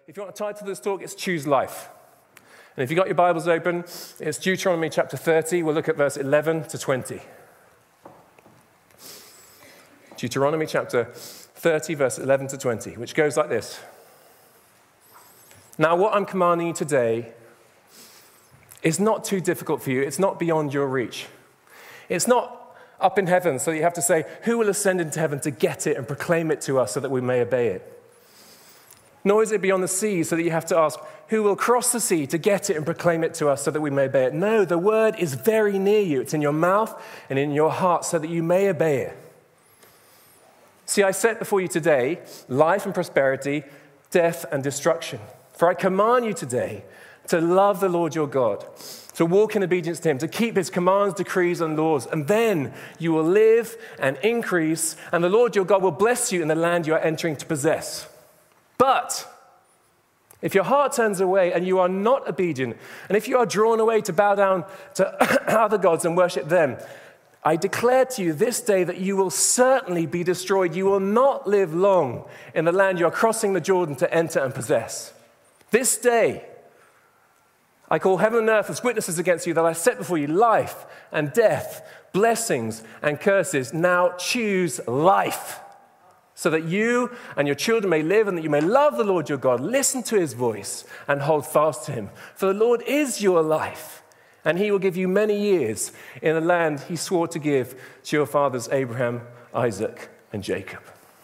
if you want a title to this talk, it's Choose Life. And if you've got your Bibles open, it's Deuteronomy chapter 30. We'll look at verse 11 to 20. Deuteronomy chapter 30, verse 11 to 20, which goes like this. Now, what I'm commanding you today is not too difficult for you. It's not beyond your reach. It's not up in heaven, so you have to say, who will ascend into heaven to get it and proclaim it to us so that we may obey it? Nor is it beyond the sea, so that you have to ask, who will cross the sea to get it and proclaim it to us so that we may obey it? No, the word is very near you. It's in your mouth and in your heart so that you may obey it. See, I set before you today life and prosperity, death and destruction. For I command you today to love the Lord your God, to walk in obedience to him, to keep his commands, decrees, and laws. And then you will live and increase, and the Lord your God will bless you in the land you are entering to possess. But if your heart turns away and you are not obedient, and if you are drawn away to bow down to other gods and worship them, I declare to you this day that you will certainly be destroyed. You will not live long in the land you are crossing the Jordan to enter and possess. This day, I call heaven and earth as witnesses against you that I set before you life and death, blessings and curses. Now choose life, so that you and your children may live and that you may love the Lord your God, listen to his voice and hold fast to him. For the Lord is your life, and he will give you many years in the land he swore to give to your fathers Abraham, Isaac, and Jacob.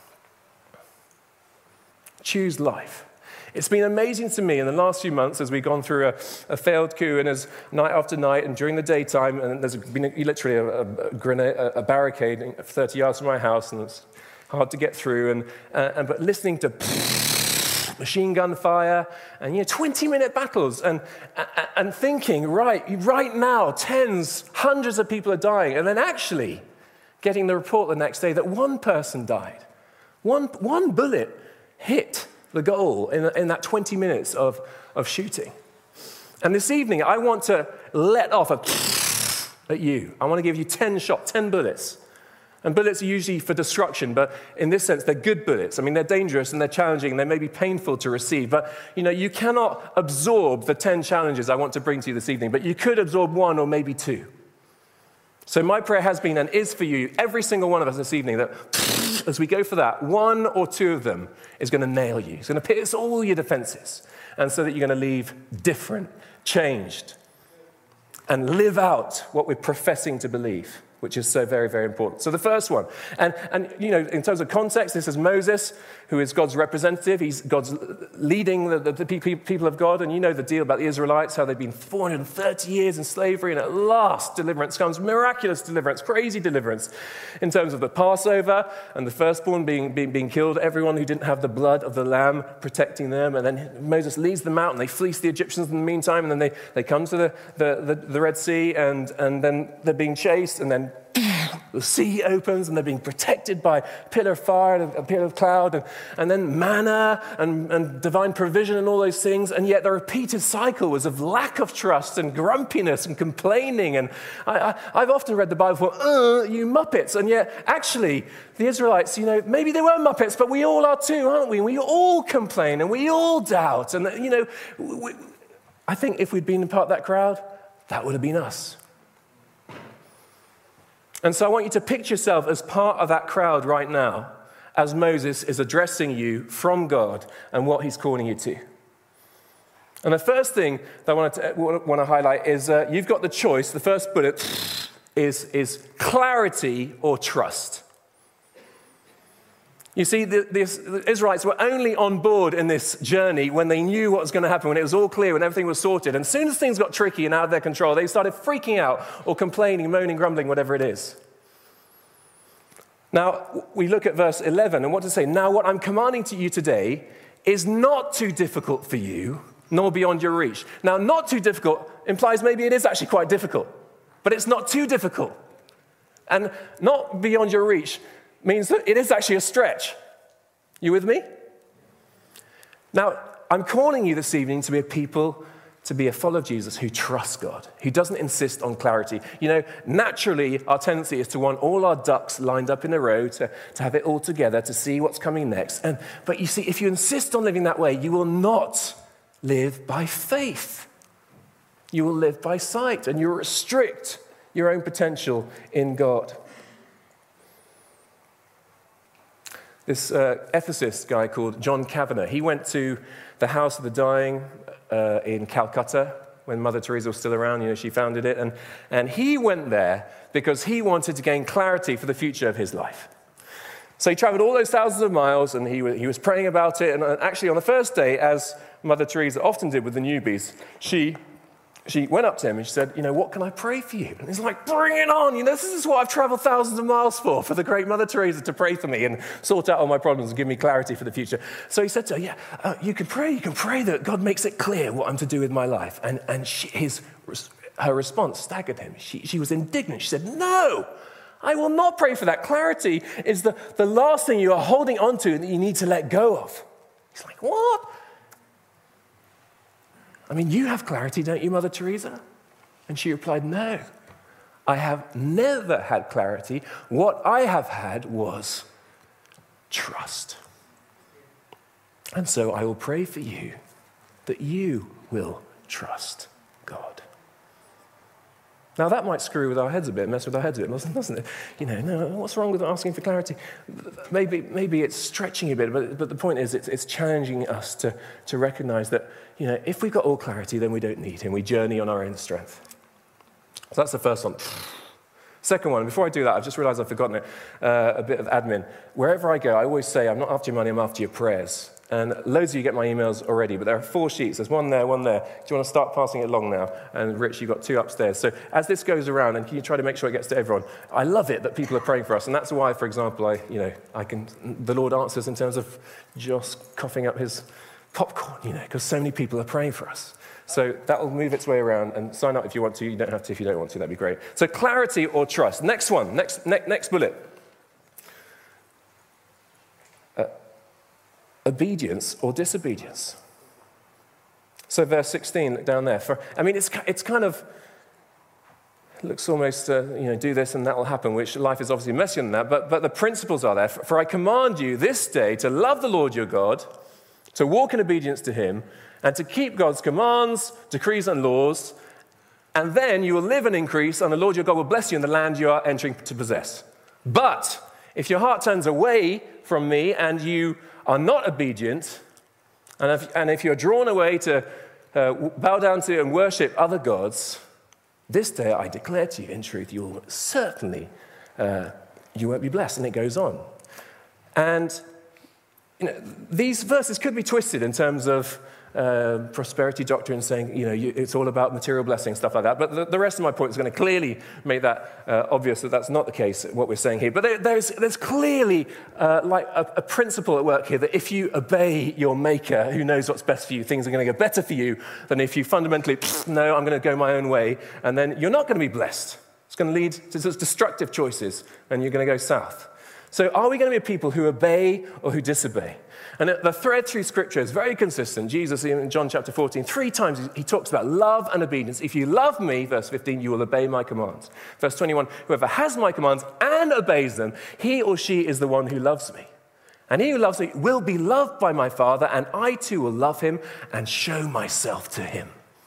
Choose life. It's been amazing to me in the last few months as we've gone through a failed coup, and as night after night and during the daytime, and there's been literally a barricade 30 yards from my house, and it's hard to get through, but listening to machine gun fire and 20-minute battles and thinking, right now, hundreds of people are dying, and then actually getting the report the next day that one person died. One bullet hit the goal in that 20 minutes of shooting. And this evening, I want to let off at you. I want to give you 10 shots, 10 bullets. And bullets are usually for destruction, but in this sense, they're good bullets. I mean, they're dangerous and they're challenging, and they may be painful to receive. But, you cannot absorb the 10 challenges I want to bring to you this evening, but you could absorb one or maybe two. So my prayer has been and is for you, every single one of us this evening, that as we go for that, one or two of them is going to nail you. It's going to pierce all your defenses, and so that you're going to leave different, changed, and live out what we're professing to believe, which is so very, very important. So the first one, and in terms of context, this is Moses, who is God's representative. He's God's leading the people of God, and you know the deal about the Israelites, how they've been 430 years in slavery, and at last deliverance comes, miraculous deliverance, crazy deliverance, in terms of the Passover and the firstborn being killed, everyone who didn't have the blood of the lamb protecting them, and then Moses leads them out, and they fleece the Egyptians in the meantime, and then they come to the Red Sea, and then they're being chased, and then the sea opens and they're being protected by a pillar of fire and a pillar of cloud, and then manna and divine provision and all those things. And yet the repeated cycle was of lack of trust and grumpiness and complaining. And I've often read the Bible for, you muppets. And yet actually the Israelites, maybe they were muppets, but we all are too, aren't we? We all complain and we all doubt. And, I think if we'd been part of that crowd, that would have been us. And so I want you to picture yourself as part of that crowd right now, as Moses is addressing you from God and what he's calling you to. And the first thing that I want to highlight is you've got the choice. The first bullet is clarity or trust. You see, the Israelites were only on board in this journey when they knew what was going to happen, when it was all clear, when everything was sorted. And as soon as things got tricky and out of their control, they started freaking out or complaining, moaning, grumbling, whatever it is. Now, we look at verse 11, and what does it say? Now, what I'm commanding to you today is not too difficult for you, nor beyond your reach. Now, not too difficult implies maybe it is actually quite difficult, but it's not too difficult. And not beyond your reach means that it is actually a stretch. You with me? Now, I'm calling you this evening to be a people to be a follower of Jesus who trusts God, who doesn't insist on clarity. You know, naturally, our tendency is to want all our ducks lined up in a row, to have it all together, to see what's coming next. But you see, if you insist on living that way, you will not live by faith. You will live by sight, and you'll restrict your own potential in God. This ethicist guy called John Kavanagh, he went to the House of the Dying in Calcutta when Mother Teresa was still around. You know, she founded it. And he went there because he wanted to gain clarity for the future of his life. So he traveled all those thousands of miles, and he was praying about it. And actually, on the first day, as Mother Teresa often did with the newbies, she went up to him and she said, you know, what can I pray for you? And he's like, bring it on. You know, this is what I've traveled thousands of miles for the great Mother Teresa to pray for me and sort out all my problems and give me clarity for the future. So he said to her, you can pray that God makes it clear what I'm to do with my life. And her response staggered him. She was indignant. She said, no, I will not pray for that. Clarity is the last thing you are holding on to that you need to let go of. He's like, what? I mean, you have clarity, don't you, Mother Teresa? And she replied, no, I have never had clarity. What I have had was trust. And so I will pray for you that you will trust God. Now, that might screw with our heads a bit, mess with our heads a bit, doesn't it? You know, no, what's wrong with asking for clarity? Maybe it's stretching a bit, but the point is it's challenging us to recognize that, you know, if we've got all clarity, then we don't need him. We journey on our own strength. So that's the first one. Second one, before I do that, I've just realized I've forgotten it, a bit of admin. Wherever I go, I always say, I'm not after your money, I'm after your prayers. And loads of you get my emails already, but there are 4 sheets. There's one there, one there. Do you want to start passing it along now? And Rich, you've got 2 upstairs. So as this goes around, and can you try to make sure it gets to everyone? I love it that people are praying for us. And that's why, for example, the Lord answers in terms of Joss coughing up his popcorn, you know, because so many people are praying for us. So that will move its way around, and sign up if you want to. You don't have to if you don't want to. That'd be great. So clarity or trust. Next one, next bullet. Obedience or disobedience. So verse 16 down there. It's kind of looks almost, do this and that will happen, which life is obviously messier than that, but the principles are there. For I command you this day to love the Lord your God, to walk in obedience to him, and to keep God's commands, decrees, and laws, and then you will live and increase, and the Lord your God will bless you in the land you are entering to possess. But if your heart turns away from me and you are not obedient, and if you're drawn away to bow down to and worship other gods, this day I declare to you, in truth, you will certainly, you won't be blessed. And it goes on. And these verses could be twisted in terms of prosperity doctrine, saying, it's all about material blessing, stuff like that. But the rest of my point is going to clearly make that obvious that that's not the case, what we're saying here. But there's clearly like a principle at work here that if you obey your maker, who knows what's best for you, things are going to go better for you than if you fundamentally, no, I'm going to go my own way, and then you're not going to be blessed. It's going to lead to destructive choices, and you're going to go south. So are we going to be a people who obey or who disobey? And the thread through Scripture is very consistent. Jesus, in John chapter 14, 3 times he talks about love and obedience. If you love me, verse 15, you will obey my commands. Verse 21, whoever has my commands and obeys them, he or she is the one who loves me. And he who loves me will be loved by my Father, and I too will love him and show myself to him.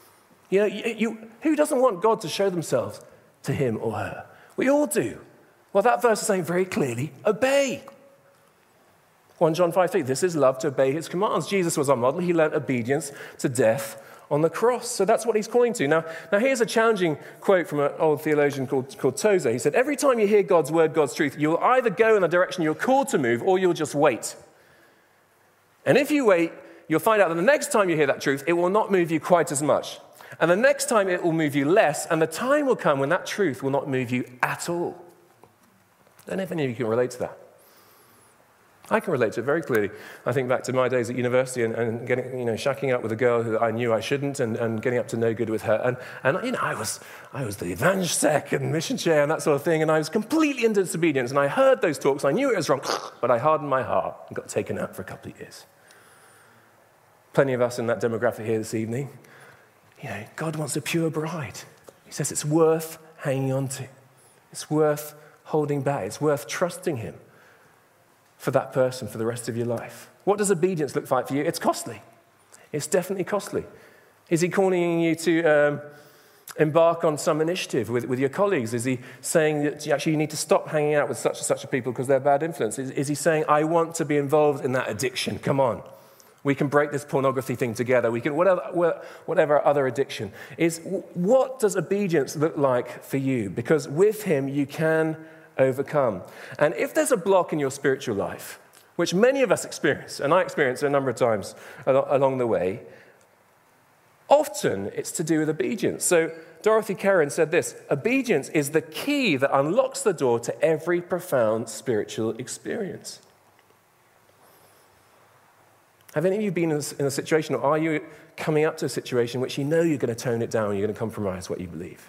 Who doesn't want God to show themselves to him or her? We all do. Well, that verse is saying very clearly, obey. 1 John 5:3, this is love, to obey his commands. Jesus was our model. He learned obedience to death on the cross. So that's what he's calling to. Now here's a challenging quote from an old theologian called Tozer. He said, every time you hear God's word, God's truth, you'll either go in the direction you're called to move, or you'll just wait. And if you wait, you'll find out that the next time you hear that truth, it will not move you quite as much. And the next time it will move you less, and the time will come when that truth will not move you at all. I don't know if any of you can relate to that. I can relate to it very clearly. I think back to my days at university and getting, shacking up with a girl who I knew I shouldn't, and getting up to no good with her. And I was the evangelist and mission chair and that sort of thing, and I was completely in disobedience. And I heard those talks. I knew it was wrong, but I hardened my heart and got taken out for a couple of years. Plenty of us in that demographic here this evening. God wants a pure bride. He says it's worth hanging on to. It's worth holding back. It's worth trusting him for that person for the rest of your life. What does obedience look like for you? It's costly. It's definitely costly. Is he calling you to embark on some initiative with your colleagues? Is he saying that you need to stop hanging out with such and such a people because they're bad influence? Is he saying, I want to be involved in that addiction? Come on. We can break this pornography thing together. We can, whatever other addiction. What does obedience look like for you? Because with him, you can overcome. And if there's a block in your spiritual life, which many of us experience, and I experienced a number of times along the way, often it's to do with obedience. So Dorothy Karen said this: obedience is the key that unlocks the door to every profound spiritual experience. Have any of you been in a situation, or are you coming up to a situation in which you know you're going to tone it down, you're going to compromise what you believe?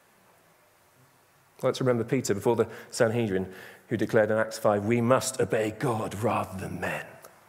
Let's remember Peter before the Sanhedrin, who declared in Acts 5, we must obey God rather than men.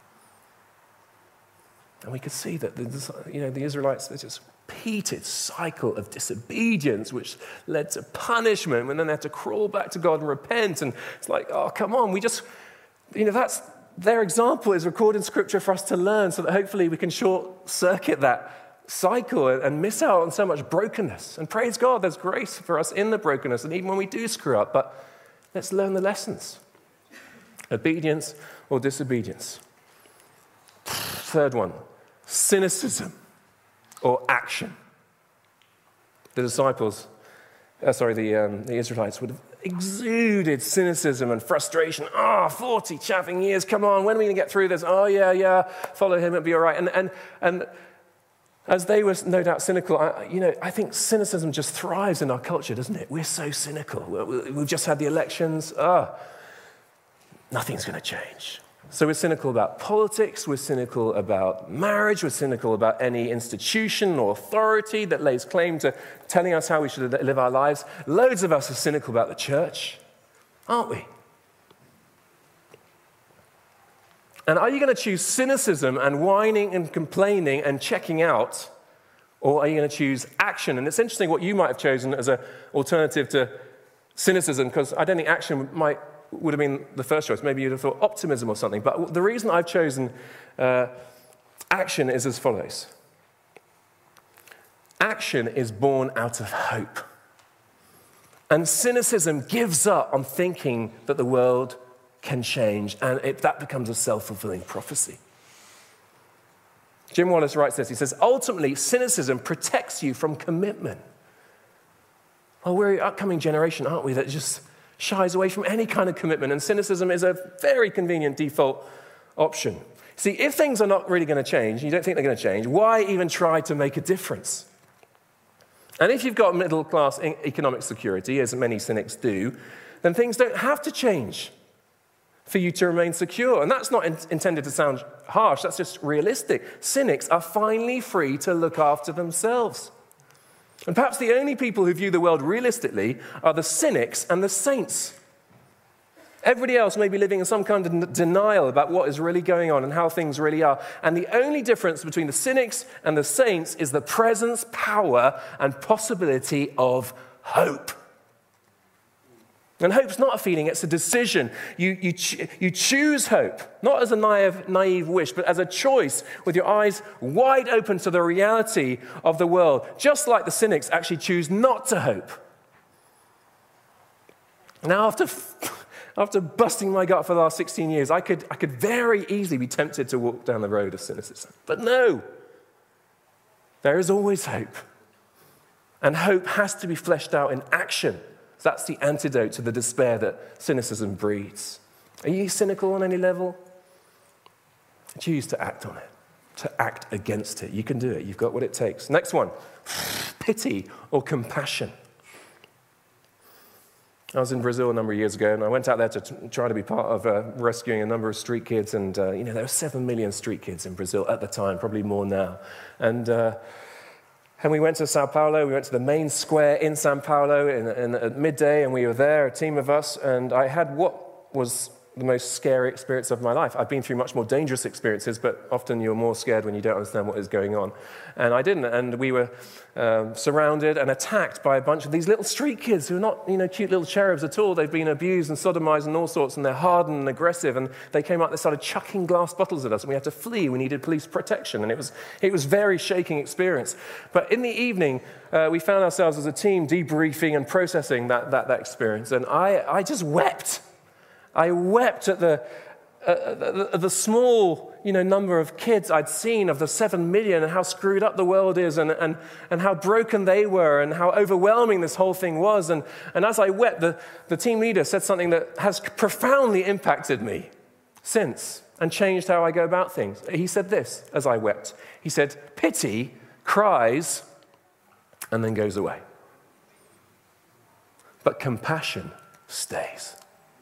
And we could see that the Israelites, there's this repeated cycle of disobedience which led to punishment, and then they had to crawl back to God and repent. And it's like, oh, come on, that's their example is recorded in Scripture for us to learn, so that hopefully we can short-circuit that cycle and miss out on so much brokenness. And praise God, there's grace for us in the brokenness, and even when we do screw up, but let's learn the lessons. Obedience or disobedience. Third one, cynicism or action. The Israelites would have exuded cynicism and frustration. 40 chaffing years, come on, when are we going to get through this? Oh, yeah, follow him, it'll be all right. And as they were no doubt cynical, I think cynicism just thrives in our culture, doesn't it? We're so cynical. We've just had the elections. Nothing's going to change. So we're cynical about politics, we're cynical about marriage, we're cynical about any institution or authority that lays claim to telling us how we should live our lives. Loads of us are cynical about the church, aren't we? And are you going to choose cynicism and whining and complaining and checking out, or are you going to choose action? And it's interesting what you might have chosen as an alternative to cynicism, because I don't think action would have been the first choice. Maybe you'd have thought optimism or something. But the reason I've chosen action is as follows. Action is born out of hope. And cynicism gives up on thinking that the world can change, and that becomes a self-fulfilling prophecy. Jim Wallace writes this. He says, ultimately, cynicism protects you from commitment. Well, we're an upcoming generation, aren't we, that just shies away from any kind of commitment, and cynicism is a very convenient default option. See, if things are not really going to change, you don't think they're going to change, why even try to make a difference? And if you've got middle-class economic security, as many cynics do, then things don't have to change for you to remain secure. And that's not intended to sound harsh, that's just realistic. Cynics are finally free to look after themselves. And perhaps the only people who view the world realistically are the cynics and the saints. Everybody else may be living in some kind of denial about what is really going on and how things really are. And the only difference between the cynics and the saints is the presence, power, and possibility of hope. And hope's not a feeling, it's a decision. You choose hope, not as a naive wish, but as a choice with your eyes wide open to the reality of the world, just like the cynics actually choose not to hope. Now, after busting my gut for the last 16 years, I could very easily be tempted to walk down the road of cynicism. But no, there is always hope. And hope has to be fleshed out in action. That's the antidote to the despair that cynicism breeds. Are you cynical on any level? Choose to act on it, to act against it. You can do it. You've got what it takes. Next one, pity or compassion. I was in Brazil a number of years ago, and I went out there to try to be part of rescuing a number of street kids. And, there were 7 million street kids in Brazil at the time, probably more now. And we went to Sao Paulo. We went to the main square in Sao Paulo at midday, and we were there, a team of us. And I had what was the most scary experience of my life. I've been through much more dangerous experiences, but often you're more scared when you don't understand what is going on. And I didn't. And we were surrounded and attacked by a bunch of these little street kids who are not, cute little cherubs at all. They've been abused and sodomized and all sorts, and they're hardened and aggressive. And they came up, they started chucking glass bottles at us, and we had to flee. We needed police protection. And it was a very shaking experience. But in the evening, we found ourselves as a team debriefing and processing that experience. And I just wept. I wept at the small, number of kids I'd seen of the 7 million, and how screwed up the world is, and how broken they were, and how overwhelming this whole thing was. And as I wept, the team leader said something that has profoundly impacted me since and changed how I go about things. He said this as I wept. He said, "Pity cries and then goes away, but compassion stays."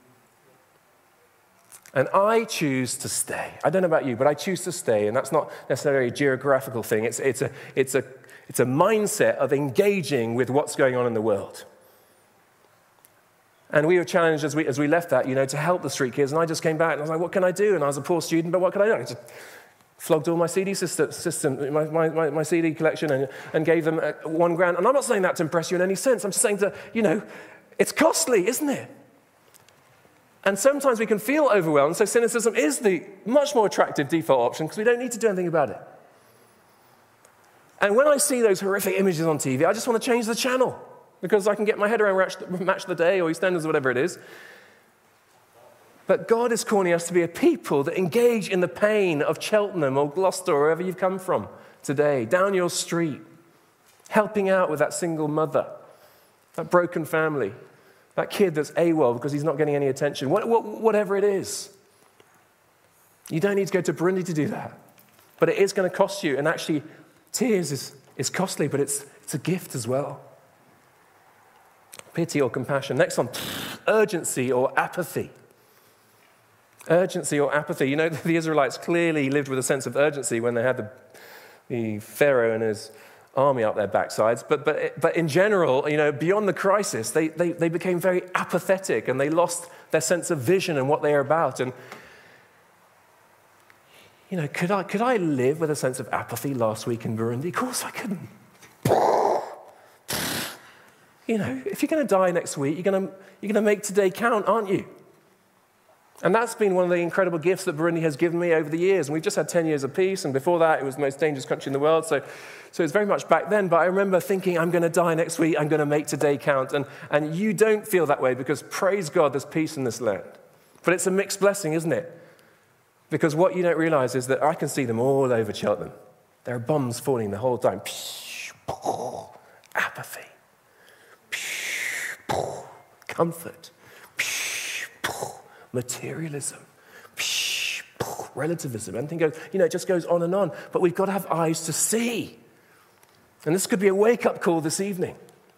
And I choose to stay. I don't know about you, but I choose to stay, and that's not necessarily a geographical thing. It's a mindset of engaging with what's going on in the world. And we were challenged as we left that, to help the street kids. And I just came back and I was like, what can I do? And I was a poor student, but what can I do? I just flogged all my CD system, my CD collection, and gave them $1,000. And I'm not saying that to impress you in any sense. I'm just saying it's costly, isn't it? And sometimes we can feel overwhelmed, so cynicism is the much more attractive default option because we don't need to do anything about it. And when I see those horrific images on TV, I just want to change the channel because I can get my head around Match of the Day or EastEnders or whatever it is. But God is calling us to be a people that engage in the pain of Cheltenham or Gloucester or wherever you've come from today, down your street, helping out with that single mother, that broken family, that kid that's AWOL because he's not getting any attention, whatever it is. You don't need to go to Burundi to do that. But it is going to cost you. And actually, tears is costly, but it's a gift as well. Pity or compassion. Next one, urgency or apathy. Urgency or apathy. The Israelites clearly lived with a sense of urgency when they had the Pharaoh and his army up their backsides, but in general, beyond the crisis, they became very apathetic and they lost their sense of vision and what they are about. And could I live with a sense of apathy last week in Burundi? Of course I couldn't. If you're going to die next week, you're going to make today count, aren't you? And that's been one of the incredible gifts that Burundi has given me over the years. And we've just had 10 years of peace, and before that, it was the most dangerous country in the world. So it's very much back then. But I remember thinking, I'm going to die next week. I'm going to make today count. And you don't feel that way because, praise God, there's peace in this land. But it's a mixed blessing, isn't it? Because what you don't realize is that I can see them all over Cheltenham. There are bombs falling the whole time. Apathy. Comfort. Materialism, relativism, anything goes, it just goes on and on. But we've got to have eyes to see. And this could be a wake-up call this evening.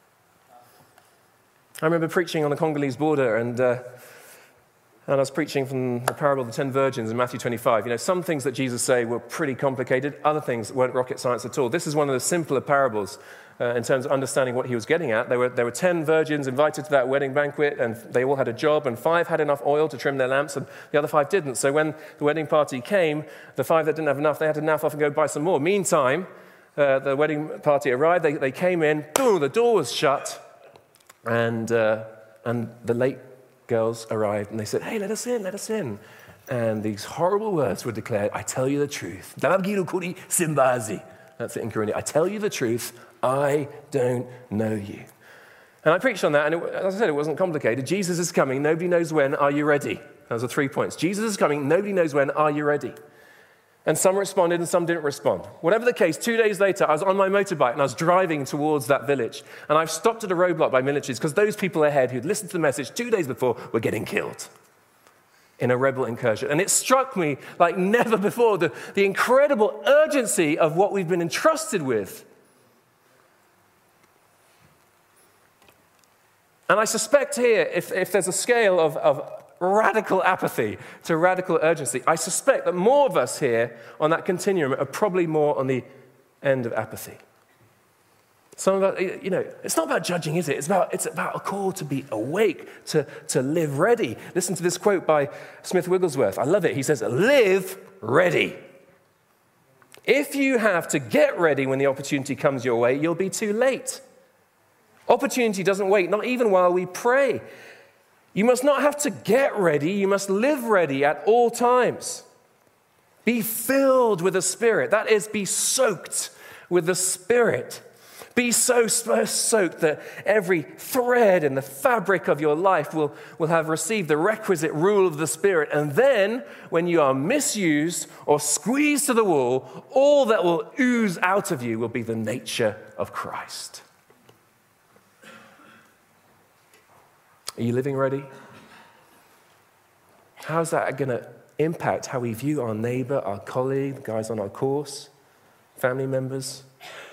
I remember preaching on the Congolese border, and I was preaching from the parable of the 10 virgins in Matthew 25. Some things that Jesus say were pretty complicated, other things weren't rocket science at all. This is one of the simpler parables in terms of understanding what he was getting at. There were 10 virgins invited to that wedding banquet, and they all had a job, and 5 had enough oil to trim their lamps, and the other 5 didn't. So when the wedding party came, the 5 that didn't have enough, they had to naff off and go buy some more. Meantime, the wedding party arrived, they came in, boom, the door was shut, and the late girls arrived, and they said, hey, let us in. And these horrible words were declared, I tell you the truth. That's it in Kirundi. I tell you the truth, I don't know you. And I preached on that, and as I said, it wasn't complicated. Jesus is coming, nobody knows when, are you ready? Those are 3 points. Jesus is coming, nobody knows when, are you ready? And some responded and some didn't respond. Whatever the case, 2 days later, I was on my motorbike and I was driving towards that village. And I've stopped at a roadblock by militaries because those people ahead who'd listened to the message 2 days before were getting killed in a rebel incursion. And it struck me like never before, the incredible urgency of what we've been entrusted with. And I suspect here, if there's a scale of radical apathy to radical urgency, I suspect that more of us here on that continuum are probably more on the end of apathy. Some of us, it's not about judging, is it? It's about a call to be awake, to live ready. Listen to this quote by Smith Wigglesworth. I love it. He says, live ready. If you have to get ready when the opportunity comes your way, you'll be too late. Opportunity doesn't wait, not even while we pray. You must not have to get ready. You must live ready at all times. Be filled with the Spirit. That is, be soaked with the Spirit. Be so soaked that every thread in the fabric of your life will have received the requisite rule of the Spirit. And then, when you are misused or squeezed to the wall, all that will ooze out of you will be the nature of Christ. Are you living ready? How's that going to impact how we view our neighbor, our colleague, the guys on our course, family members?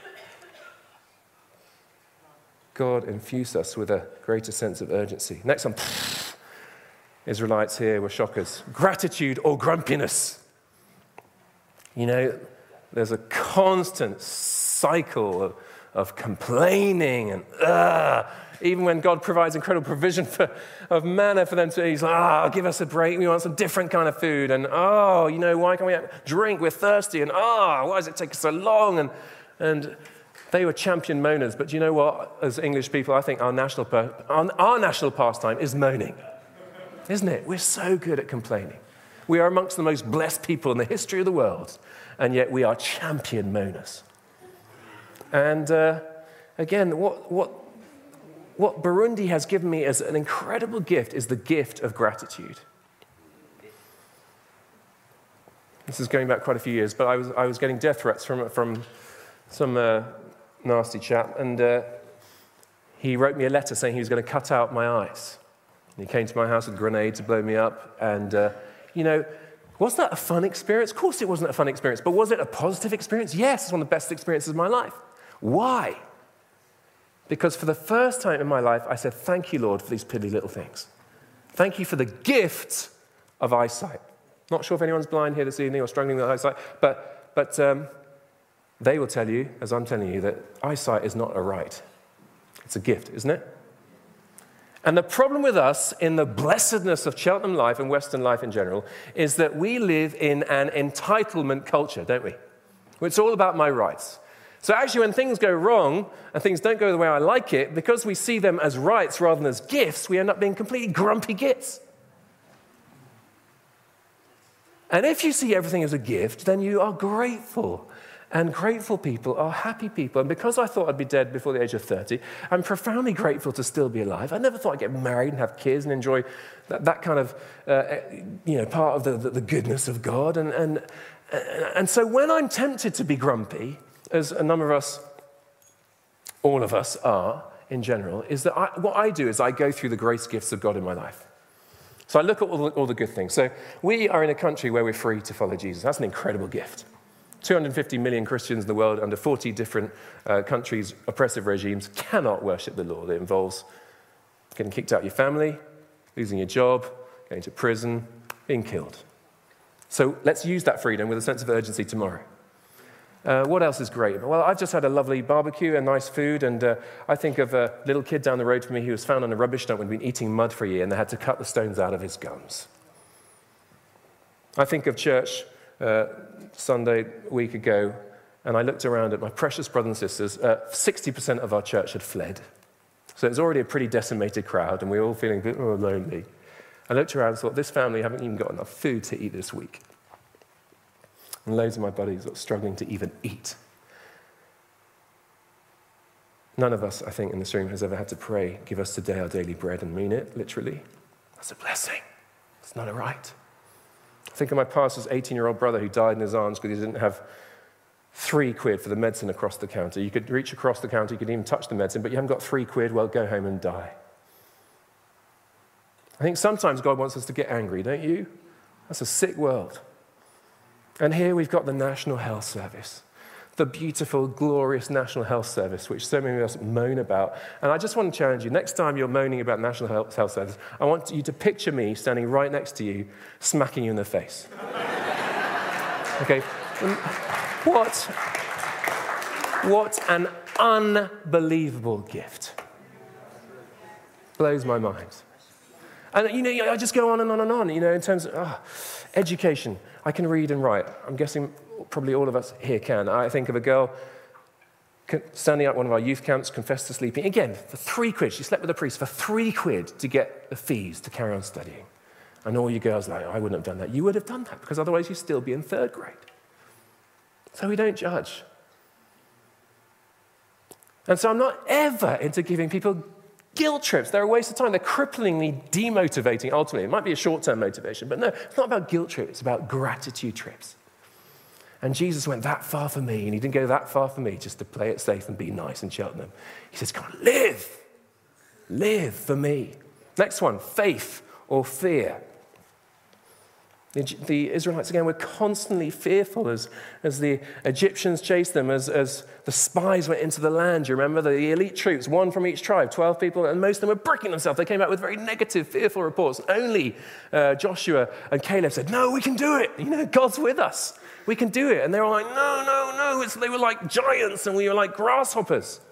God infused us with a greater sense of urgency. Next one. Israelites here were shockers. Gratitude or grumpiness. There's a constant cycle of complaining and even when God provides incredible provision of manna for them to eat, he's like, give us a break. We want some different kind of food. And, why can't we drink? We're thirsty. And, why does it take so long? And they were champion moaners. But do you know what? As English people, I think our national pastime is moaning. Isn't it? We're so good at complaining. We are amongst the most blessed people in the history of the world. And yet we are champion moaners. And again, what Burundi has given me as an incredible gift is the gift of gratitude. This is going back quite a few years, but I was getting death threats from some nasty chap, and he wrote me a letter saying he was going to cut out my eyes. And he came to my house with a grenade to blow me up, and was that a fun experience? Of course it wasn't a fun experience, but was it a positive experience? Yes, it's one of the best experiences of my life. Why? Because for the first time in my life, I said, thank you, Lord, for these piddly little things. Thank you for the gift of eyesight. Not sure if anyone's blind here this evening or struggling with eyesight, but they will tell you, as I'm telling you, that eyesight is not a right. It's a gift, isn't it? And the problem with us in the blessedness of Cheltenham life and Western life in general is that we live in an entitlement culture, don't we? It's all about my rights. So actually, when things go wrong and things don't go the way I like it, because we see them as rights rather than as gifts, we end up being completely grumpy gits. And if you see everything as a gift, then you are grateful. And grateful people are happy people. And because I thought I'd be dead before the age of 30, I'm profoundly grateful to still be alive. I never thought I'd get married and have kids and enjoy that kind of, part of the goodness of God. And so when I'm tempted to be grumpy, as a number of us, all of us are in general, is that what I do is I go through the grace gifts of God in my life. So I look at all the good things. So we are in a country where we're free to follow Jesus. That's an incredible gift. 250 million Christians in the world under 40 different countries, oppressive regimes, cannot worship the Lord. It involves getting kicked out of your family, losing your job, going to prison, being killed. So let's use that freedom with a sense of urgency tomorrow. What else is great? Well, I've just had a lovely barbecue and nice food, and I think of a little kid down the road from me who was found on a rubbish dump and had been eating mud for a year, and they had to cut the stones out of his gums. I think of church Sunday a week ago, and I looked around at my precious brothers and sisters. 60% of our church had fled. So it was already a pretty decimated crowd, and we were all feeling a bit more lonely. I looked around and thought, this family haven't even got enough food to eat this week. And loads of my buddies are struggling to even eat. None of us, I think, in this room has ever had to pray, give us today our daily bread, and mean it, literally. That's a blessing. It's not a right. I think of my pastor's 18-year-old brother who died in his arms because he didn't have £3 for the medicine across the counter. You could reach across the counter, you could even touch the medicine, but you haven't got £3, well, go home and die. I think sometimes God wants us to get angry, don't you? That's a sick world. And here we've got the National Health Service, the beautiful, glorious National Health Service, which so many of us moan about. And I just want to challenge you, next time you're moaning about National Health Service, I want you to picture me standing right next to you, smacking you in the face. Okay? What an unbelievable gift. Blows my mind. And, I just go on and on and on, in terms of education. I can read and write. I'm guessing probably all of us here can. I think of a girl standing up at one of our youth camps, confessed to sleeping. Again, for £3. She slept with a priest for £3 to get the fees to carry on studying. And all you girls are like, I wouldn't have done that. You would have done that, because otherwise you'd still be in 3rd grade. So we don't judge. And so I'm not ever into giving people guilt trips. They're a waste of time. They're cripplingly demotivating, ultimately. It might be a short-term motivation, but no, it's not about guilt trips. It's about gratitude trips. And Jesus went that far for me, and he didn't go that far for me just to play it safe and be nice in Cheltenham. He says, come on, live for me. Next one, faith or fear. The Israelites, again, were constantly fearful as the Egyptians chased them, as the spies went into the land. You remember the elite troops, one from each tribe, 12 people, and most of them were bricking themselves. They came out with very negative, fearful reports. And only Joshua and Caleb said, no, we can do it. God's with us. We can do it. And they were like, no. They were like giants, and we were like grasshoppers.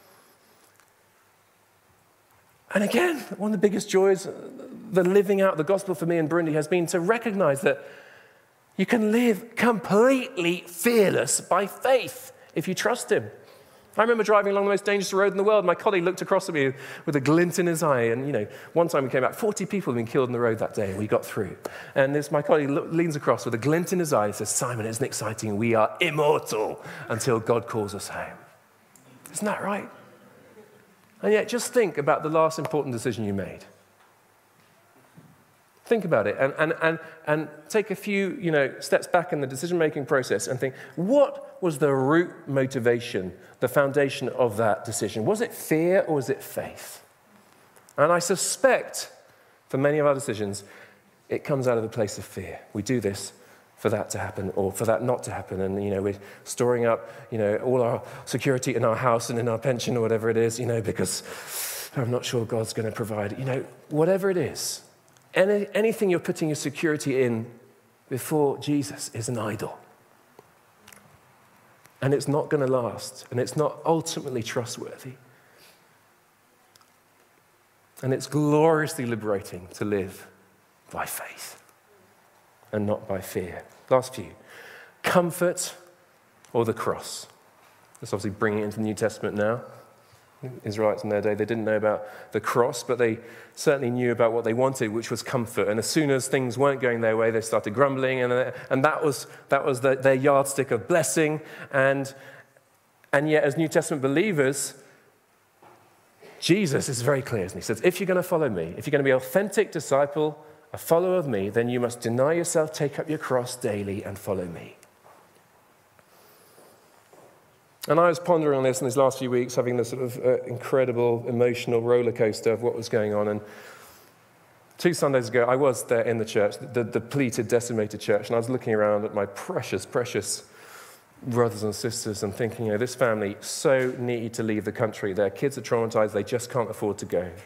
And again, one of the biggest joys, the living out the gospel for me in Burundi, has been to recognize that you can live completely fearless by faith if you trust him. I remember driving along the most dangerous road in the world. My colleague looked across at me with a glint in his eye. And, one time we came back, 40 people had been killed on the road that day, and we got through. And my colleague leans across with a glint in his eye and says, Simon, isn't it exciting? We are immortal until God calls us home. Isn't that right? And yet, just think about the last important decision you made. Think about it and take a few, steps back in the decision-making process and think, what was the root motivation, the foundation of that decision? Was it fear or was it faith? And I suspect, for many of our decisions, it comes out of a place of fear. We do this for that to happen or for that not to happen. And, we're storing up, all our security in our house and in our pension or whatever it is, because I'm not sure God's going to provide. Whatever it is, anything you're putting your security in before Jesus is an idol. And it's not going to last. And it's not ultimately trustworthy. And it's gloriously liberating to live by faith and not by fear. Last few. Comfort or the cross. Let's obviously bring it into the New Testament now. Israelites in their day, they didn't know about the cross, but they certainly knew about what they wanted, which was comfort. And as soon as things weren't going their way, they started grumbling, and that was their yardstick of blessing. And yet, as New Testament believers, Jesus is very clear. He says, if you're going to follow me, if you're going to be an authentic disciple, a follower of me, then you must deny yourself, take up your cross daily, and follow me. And I was pondering on this in these last few weeks, having this sort of incredible emotional roller coaster of what was going on. And 2 Sundays ago, I was there in the church, the depleted, decimated church, and I was looking around at my precious, precious brothers and sisters and thinking, this family so need to leave the country. Their kids are traumatized, they just can't afford to go.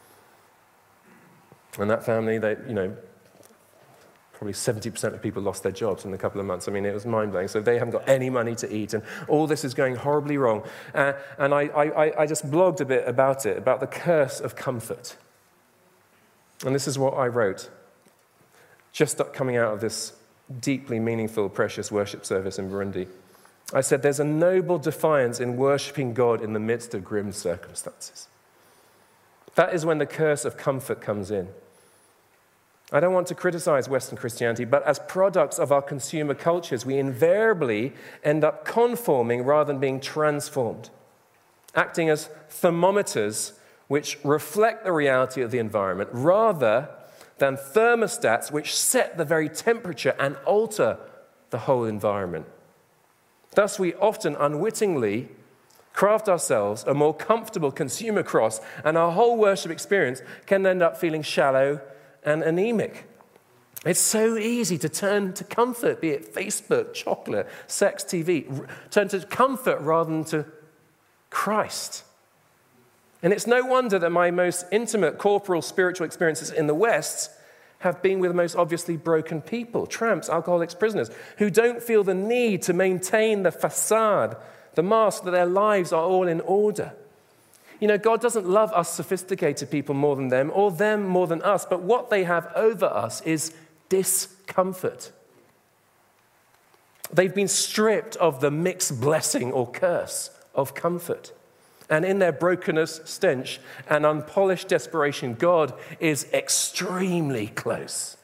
And that family, they, probably 70% of people lost their jobs in a couple of months. I mean, it was mind-blowing. So they haven't got any money to eat, and all this is going horribly wrong. And I just blogged a bit about it, about the curse of comfort. And this is what I wrote, just coming out of this deeply meaningful, precious worship service in Burundi. I said, there's a noble defiance in worshipping God in the midst of grim circumstances. That is when the curse of comfort comes in. I don't want to criticize Western Christianity, but as products of our consumer cultures, we invariably end up conforming rather than being transformed, acting as thermometers which reflect the reality of the environment rather than thermostats which set the very temperature and alter the whole environment. Thus, we often unwittingly craft ourselves a more comfortable consumer cross, and our whole worship experience can end up feeling shallow and anemic. It's so easy to turn to comfort, be it Facebook, chocolate, sex, TV, turn to comfort rather than to Christ. And it's no wonder that my most intimate corporal spiritual experiences in the West have been with the most obviously broken people, tramps, alcoholics, prisoners, who don't feel the need to maintain the facade the mask that their lives are all in order. You know, God doesn't love us sophisticated people more than them, or them more than us, but what they have over us is discomfort. They've been stripped of the mixed blessing or curse of comfort. And in their brokenness, stench, and unpolished desperation, God is extremely close.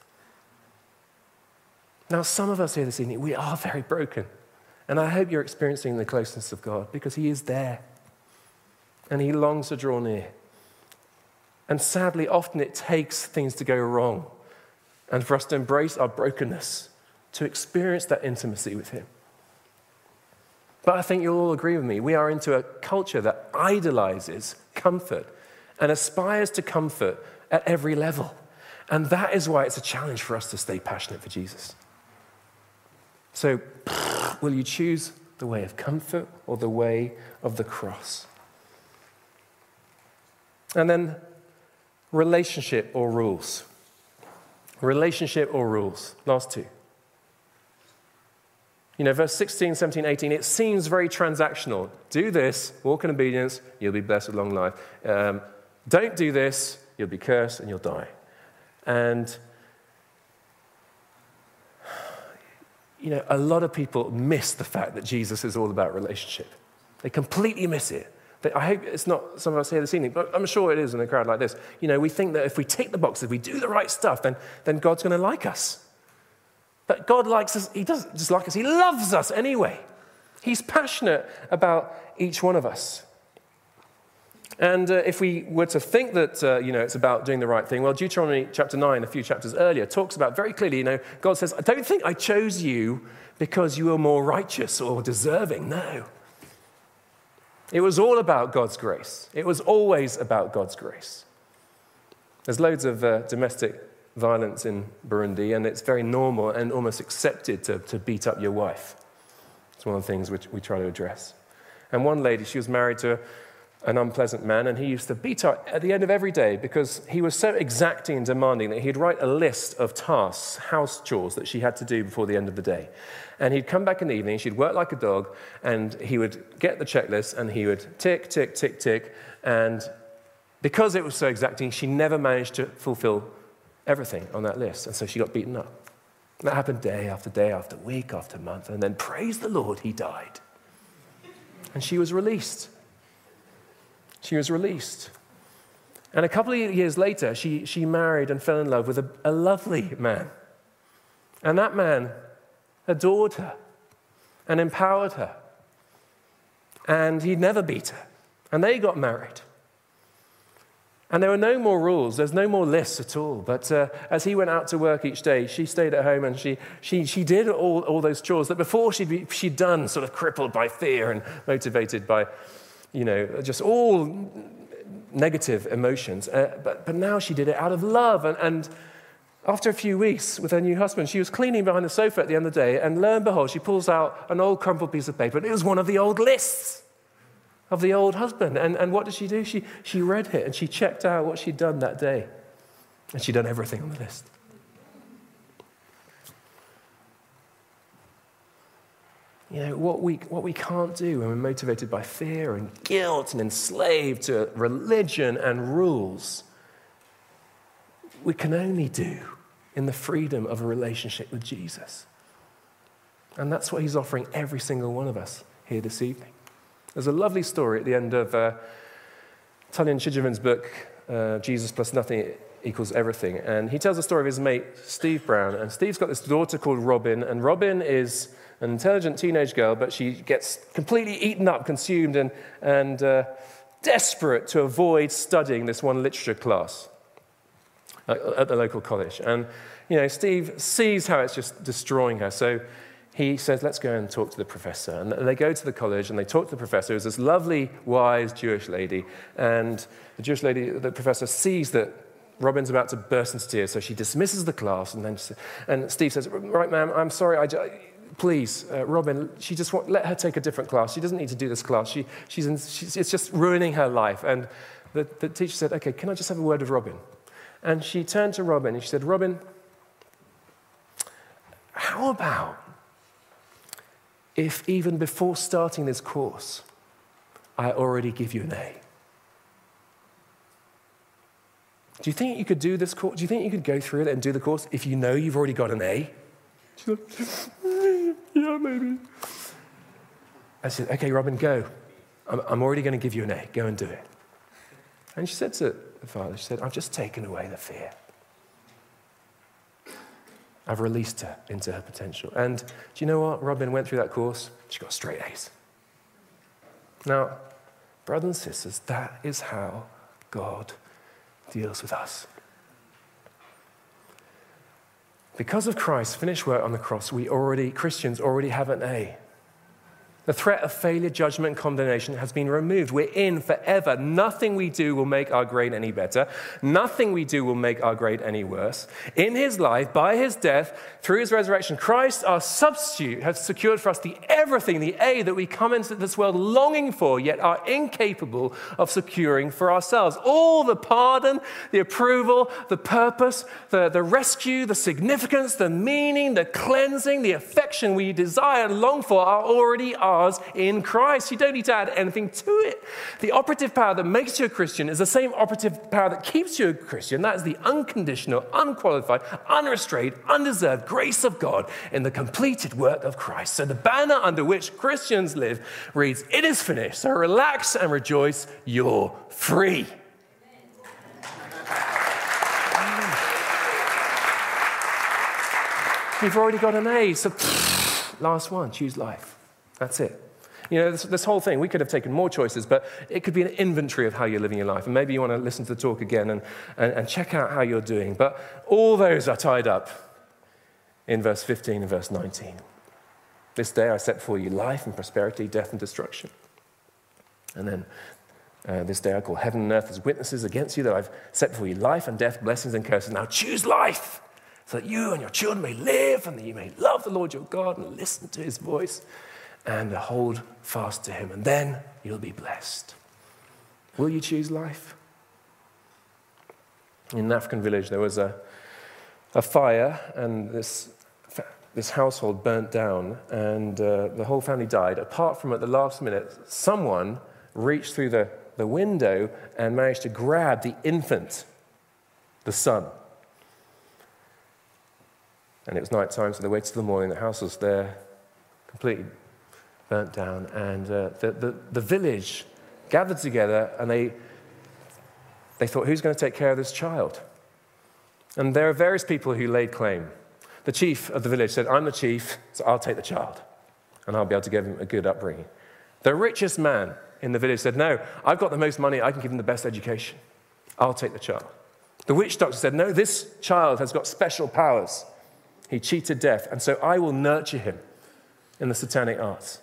Now, some of us here this evening, we are very broken. And I hope you're experiencing the closeness of God, because he is there. And he longs to draw near. And sadly, often it takes things to go wrong and for us to embrace our brokenness, to experience that intimacy with him. But I think you'll all agree with me, we are into a culture that idolizes comfort and aspires to comfort at every level. And that is why it's a challenge for us to stay passionate for Jesus. So, will you choose the way of comfort or the way of the cross? And then, relationship or rules. Relationship or rules, last two. You know, verse 16, 17, 18, it seems very transactional. Do this, walk in obedience, you'll be blessed with long life. Don't do this, you'll be cursed and you'll die. And, you know, a lot of people miss the fact that Jesus is all about relationship. They completely miss it. I hope it's not some of us here this evening, but I'm sure it is in a crowd like this. You know, we think that if we tick the boxes, if we do the right stuff, then God's going to like us. But God likes us, he doesn't just like us, he loves us anyway. He's passionate about each one of us. And if we were to think that, it's about doing the right thing, well, Deuteronomy chapter 9, a few chapters earlier, talks about very clearly, God says, I don't think I chose you because you were more righteous or deserving. No. It was all about God's grace. It was always about God's grace. There's loads of domestic violence in Burundi, and it's very normal and almost accepted to beat up your wife. It's one of the things which we try to address. And one lady, she was married to an unpleasant man, and he used to beat her at the end of every day because he was so exacting and demanding that he'd write a list of tasks, house chores that she had to do before the end of the day. And he'd come back in the evening, she'd work like a dog, and he would get the checklist, and he would tick, tick, tick, tick, and because it was so exacting, she never managed to fulfill everything on that list, and so she got beaten up. And that happened day after day, after week, after month, and then, praise the Lord, he died. And she was released. She was released. And a couple of years later, she married and fell in love with a lovely man. And that man adored her and empowered her. And he'd never beat her. And they got married. And there were no more rules. There's no more lists at all. But as he went out to work each day, she stayed at home and she did all those chores that before she'd done, sort of crippled by fear and motivated by, just all negative emotions. But now she did it out of love. And after a few weeks with her new husband, she was cleaning behind the sofa at the end of the day, and lo and behold, she pulls out an old crumpled piece of paper, and it was one of the old lists of the old husband. And what did she do? She read it, and she checked out what she'd done that day. And she'd done everything on the list. What we can't do when we're motivated by fear and guilt and enslaved to religion and rules, we can only do in the freedom of a relationship with Jesus. And that's what he's offering every single one of us here this evening. There's a lovely story at the end of Tullian Chigevin's book, Jesus Plus Nothing Equals Everything. And he tells the story of his mate, Steve Brown. And Steve's got this daughter called Robin. And Robin is an intelligent teenage girl, but she gets completely eaten up, consumed, and desperate to avoid studying this one literature class at the local college. And, Steve sees how it's just destroying her. So he says, let's go and talk to the professor. And they go to the college and they talk to the professor, who's this lovely, wise Jewish lady. And the Jewish lady, the professor, sees that Robin's about to burst into tears, so she dismisses the class. And Steve says, right, ma'am, I'm sorry, please, Robin, let her take a different class. She doesn't need to do this class. It's just ruining her life. And the teacher said, okay, can I just have a word with Robin? And she turned to Robin and she said, Robin, how about if even before starting this course, I already give you an A? Do you think you could do this course? Do you think you could go through it and do the course if you know you've already got an A? She's like, yeah, maybe. I said, okay, Robin, go. I'm already going to give you an A. Go and do it. And she said to the father, she said, I've just taken away the fear. I've released her into her potential. And do you know what? Robin went through that course. She got straight A's. Now, brothers and sisters, that is how God deals with us. Because of Christ's finished work on the cross, Christians already have an A. The threat of failure, judgment, and condemnation has been removed. We're in forever. Nothing we do will make our grade any better. Nothing we do will make our grade any worse. In his life, by his death, through his resurrection, Christ, our substitute, has secured for us the everything, the A that we come into this world longing for, yet are incapable of securing for ourselves. All the pardon, the approval, the purpose, the rescue, the significance, the meaning, the cleansing, the affection we desire and long for are already ours in Christ. You don't need to add anything to it. The operative power that makes you a Christian is the same operative power that keeps you a Christian. That is the unconditional, unqualified, unrestrained, undeserved grace of God in the completed work of Christ. So the banner under which Christians live reads, "It is finished, so relax and rejoice, you're free." You've already got an A, so last one, choose life. That's it. You know, this whole thing, we could have taken more choices, but it could be an inventory of how you're living your life. And maybe you want to listen to the talk again and check out how you're doing. But all those are tied up in verse 15 and verse 19. This day I set before you life and prosperity, death and destruction. And then this day I call heaven and earth as witnesses against you that I've set before you life and death, blessings and curses. Now choose life so that you and your children may live and that you may love the Lord your God and listen to his voice and hold fast to him, and then you'll be blessed. Will you choose life? In an African village, there was a fire, and this household burnt down, and the whole family died, apart from at the last minute, someone reached through the window and managed to grab the infant, the son. And it was night time, so they waited till the morning. The house was there, completely burnt down, and the village gathered together, and they thought, who's going to take care of this child? And there are various people who laid claim. The chief of the village said, I'm the chief, so I'll take the child, and I'll be able to give him a good upbringing. The richest man in the village said, no, I've got the most money, I can give him the best education. I'll take the child. The witch doctor said, no, this child has got special powers. He cheated death, and so I will nurture him in the satanic arts.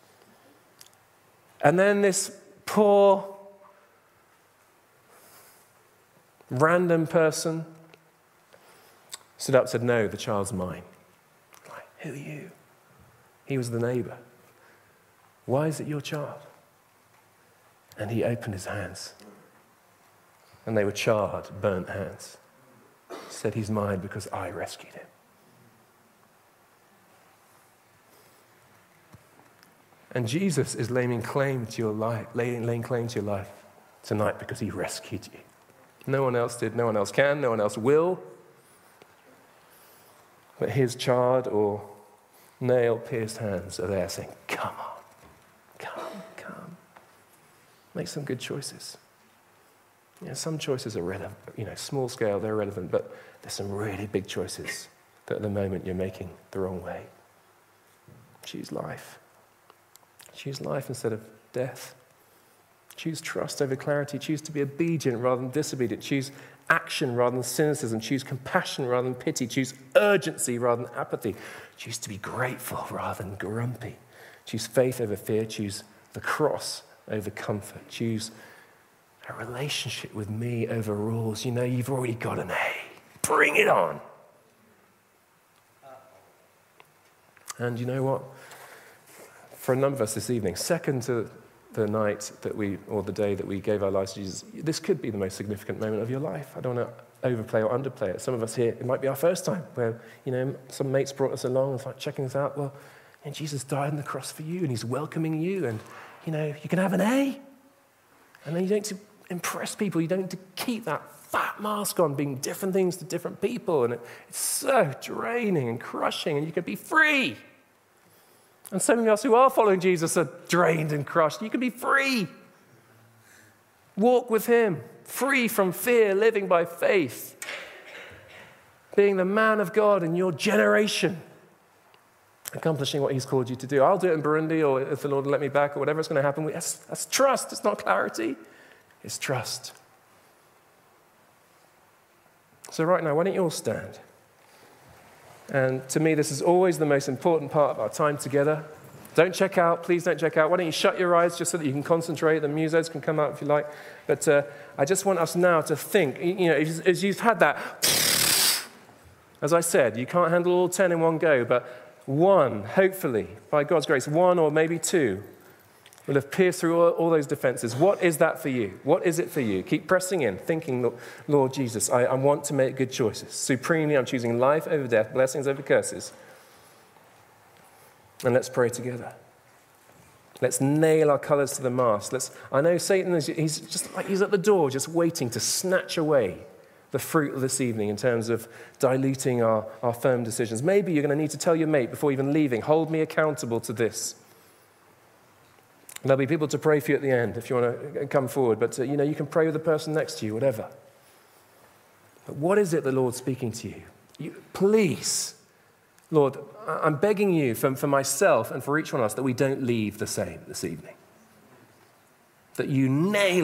And then this poor, random person stood up and said, no, the child's mine. Like, who are you? He was the neighbor. Why is it your child? And he opened his hands. And they were charred, burnt hands. He said, he's mine because I rescued him. And Jesus is laying claim to your life, laying claim to your life tonight because he rescued you. No one else did, no one else can, no one else will. But his charred or nail-pierced hands are there saying, come on, come. Make some good choices. You know, some choices are relevant, small scale, they're relevant, but there's some really big choices that at the moment you're making the wrong way. Choose life. Choose life instead of death. Choose trust over clarity. Choose to be obedient rather than disobedient. Choose action rather than cynicism. Choose compassion rather than pity. Choose urgency rather than apathy. Choose to be grateful rather than grumpy. Choose faith over fear. Choose the cross over comfort. Choose a relationship with me over rules. You know, you've already got an A. Bring it on. And you know what? For a number of us this evening, second to the night or the day that we gave our lives to Jesus, this could be the most significant moment of your life. I don't want to overplay or underplay it. Some of us here, it might be our first time where, some mates brought us along and like checking us out. Well, And Jesus died on the cross for you, and he's welcoming you, and, you can have an A. And then you don't need to impress people. You don't need to keep that fat mask on, being different things to different people. And it's so draining and crushing, and you can be free. And so many of us who are following Jesus are drained and crushed. You can be free. Walk with him, free from fear, living by faith, being the man of God in your generation, accomplishing what he's called you to do. I'll do it in Burundi, or if the Lord will let me back, or whatever is going to happen. That's trust. It's not clarity. It's trust. So right now, why don't you all stand? And to me, this is always the most important part of our time together. Don't check out. Please don't check out. Why don't you shut your eyes just so that you can concentrate? The musos can come out if you like. But I just want us now to think, as you've had that, as I said, you can't handle all 10 in one go, but one, hopefully, by God's grace, one or maybe two will have pierced through all those defenses. What is that for you? What is it for you? Keep pressing in, thinking, Lord Jesus, I want to make good choices. Supremely, I'm choosing life over death, blessings over curses. And let's pray together. Let's nail our colors to the mast. I know Satan, he's at the door just waiting to snatch away the fruit of this evening in terms of diluting our firm decisions. Maybe you're going to need to tell your mate before even leaving, hold me accountable to this. There'll be people to pray for you at the end if you want to come forward. But, you can pray with the person next to you, whatever. But what is it the Lord's speaking to you? Please, Lord, I'm begging you for myself and for each one of us that we don't leave the same this evening. That you nail